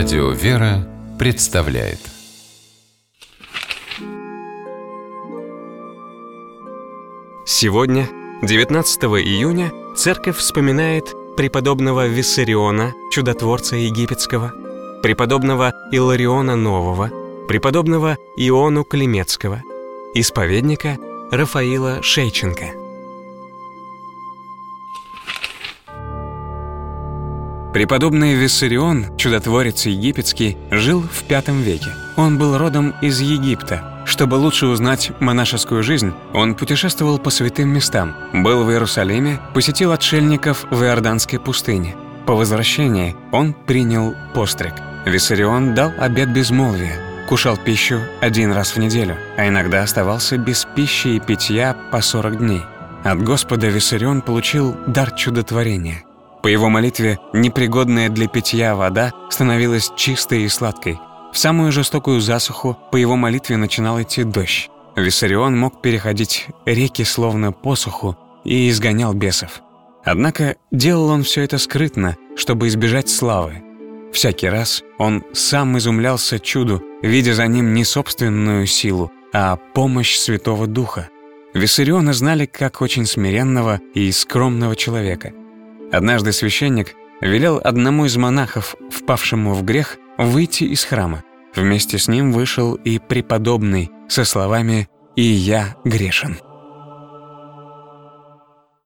Радио «Вера» представляет. Сегодня, 19 июня, Церковь вспоминает преподобного Виссариона, чудотворца египетского, преподобного Илариона Нового, преподобного Иону Климецкого, исповедника Рафаила Шейченко. Преподобный Виссарион, чудотворец египетский, жил в V веке. Он был родом из Египта. Чтобы лучше узнать монашескую жизнь, он путешествовал по святым местам, был в Иерусалиме, посетил отшельников в Иорданской пустыне. По возвращении он принял постриг. Виссарион дал обет безмолвия, кушал пищу 1 раз в неделю, а иногда оставался без пищи и питья по 40 дней. От Господа Виссарион получил дар чудотворения. По его молитве непригодная для питья вода становилась чистой и сладкой. В самую жестокую засуху по его молитве начинал идти дождь. Виссарион мог переходить реки словно по суху и изгонял бесов. Однако делал он все это скрытно, чтобы избежать славы. Всякий раз он сам изумлялся чуду, видя за ним не собственную силу, а помощь Святого Духа. Виссариона знали как очень смиренного и скромного человека. Однажды священник велел одному из монахов, впавшему в грех, выйти из храма. Вместе с ним вышел и преподобный со словами «И я грешен».